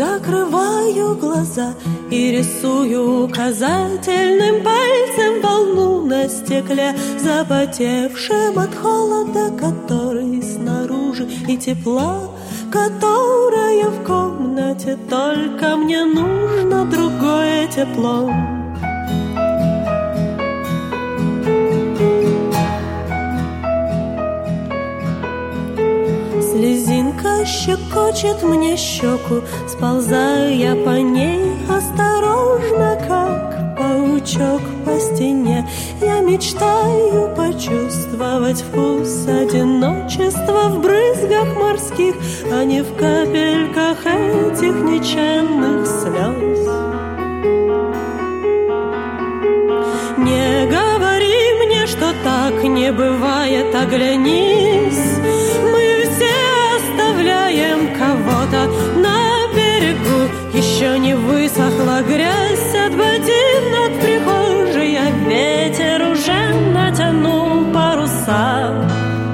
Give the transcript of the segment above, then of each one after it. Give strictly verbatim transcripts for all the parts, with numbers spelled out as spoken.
закрываю глаза и рисую указательным пальцем волну на стекле, запотевшем от холода, который снаружи, и тепла, которое в комнате. Только мне нужно другое тепло. Слезинка щекочет мне щеку, сползая по ней осторожно, как паучок по стене. Я мечтаю почувствовать вкус одиночества в брызгах морских, а не в капельках этих нечаянных слез. Не говори мне, что так не бывает, оглянись. Мы все оставляем кого-то на берегу. Еще не высохла грязь от ботинок в прихожей, а ветер уже натянул паруса.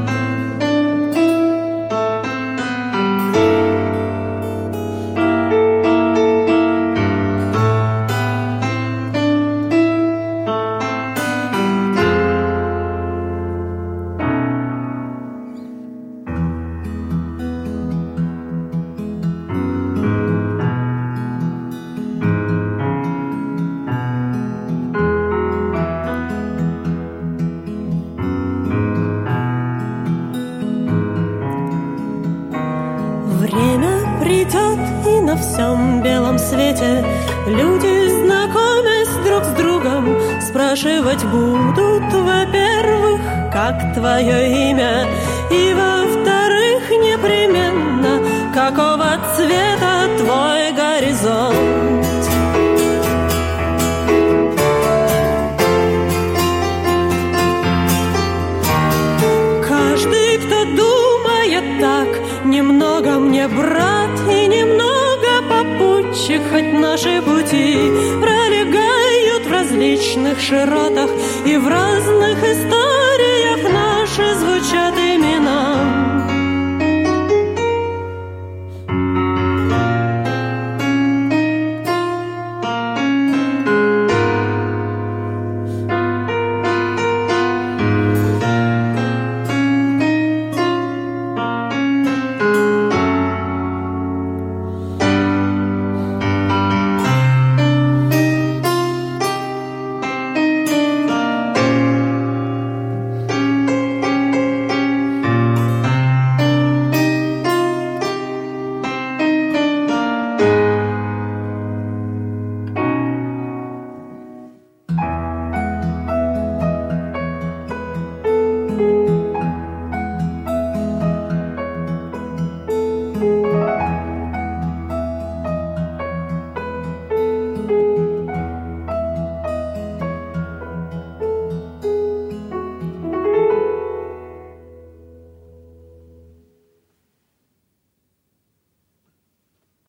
Время придет, и на всем белом свете люди, знакомясь друг с другом, спрашивать будут, во-первых, как твое имя, и, во-вторых, непременно, какого цвета твой горизонт. Каждый, кто думает так, немного мне брат и немного попутчик, хоть наши пути пролегают в различных широтах и в разных историях.